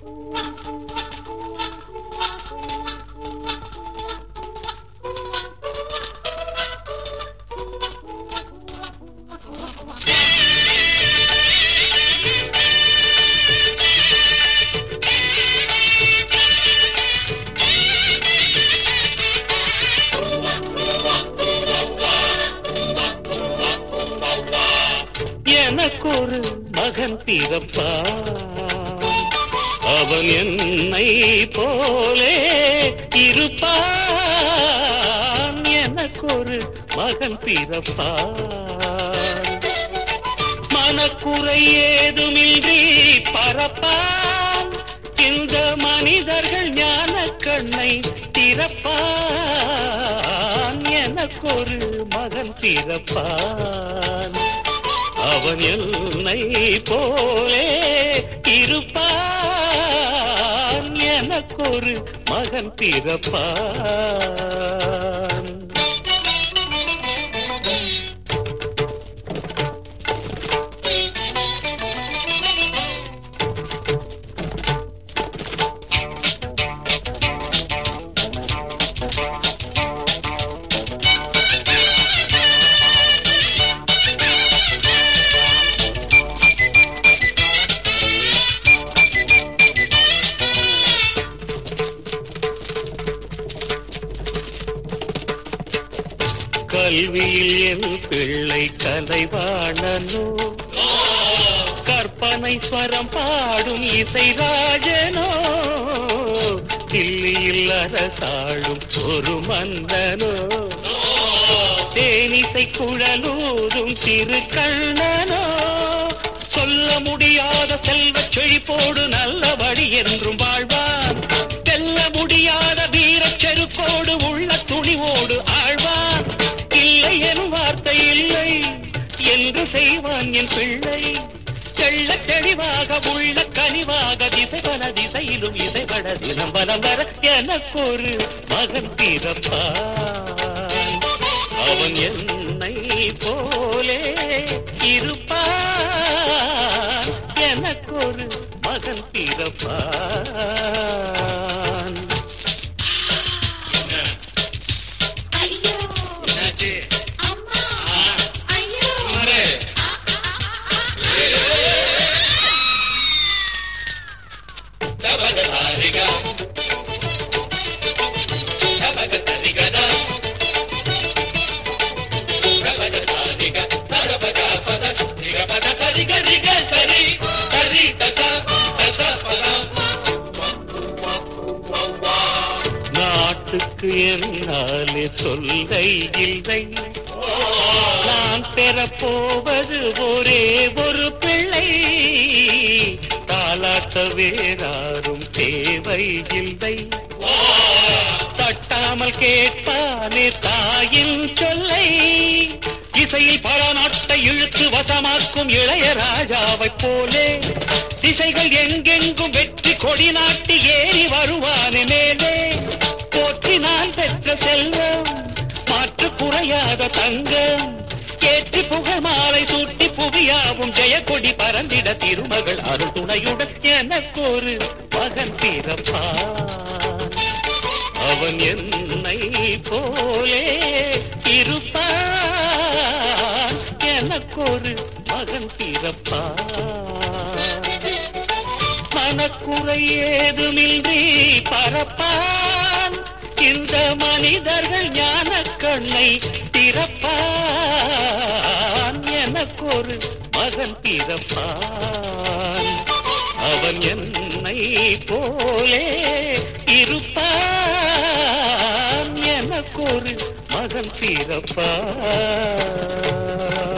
எனக்கொரு மகன் பிறப்பான், அவன் என்னை போலே இருப்பான். எனக்கொரு மகன் பிறப்பான், மனக்குறை ஏதுமின்றி பரப்பான். இந்த மனிதர்கள் ஞான கண்ணை திறப்பான். எனக்கொரு மகன் பிறப்பான், அவன் என்னை போலே இருப்பான். எனக்கொரு மகன் பிறப்பான். கல்வியில் என் பிள்ளை கலைவாணனோ, கற்பனை ஸ்வரம் பாடும் இசை ராஜனோ, தில்லியில் அரசாளும் ஒரு மன்னனோ, தேனிசை குழலூரும் திரு கண்ணனோ, சொல்ல முடியாத செல்வச் செழிப்போடு நல்லபடி என்றும் வாழ்வான். வெல்ல முடியாத வீரச் செருக்கோடு உள்ள துணிவோடு ஆழ்வான். இல்லை என் வார்த்தை இல்லை என்று செய்வான் என் பிள்ளை. தெள்ள தெளிவாக உள்ள கனிவாக திசைபல திசையிலும் இசைபட தினம் பலம் வர எனக்கொரு மகன் பிறப்பான். அவன் என்னை போலே இருப்பான். எனக்கொரு மகன் பிறப்பான். நாட்டுக்கு என்னாலே சொல்லை இல்லை, நான் பெறப்போவது ஒரே ஒரு பிள்ளை. தாலாட்ட வேறாரும் தேவை இல்லை, தட்டாமல் கேட்பானே தாயின் சொல்லை. இசையில் பல நாட்டை இழுத்து வசமாக்கும் இளையராஜாவைப் போலே திசைகள் எங்கெங்கும் வெற்றி கொடி நாட்டி ஏறி வருவானே மேலே. போற்றி நான் பெற்ற செல்வம் மாற்று குறையாத தங்கம், ஏற்றி புகழ் மாலை சூட்டி புவியாவும் ஜெயக்கொடி பறந்திட திருமகள் அருள் துணையுடன் எனக்கொரு மகன் பிறப்பான். அவன் என்னை போலே இருப்பான். எனக்கொரு மகன் பிறப்பான், மனக்குறை ஏதுமின்றி பரப்பான். இந்த மனிதர்கள் ஞான கண்ணை திறப்பான். எனக்கொரு மகன் பிறப்பான், அவன் என்னை போலே இருப்பான். எனக்கொரு மகன் பிறப்பான்.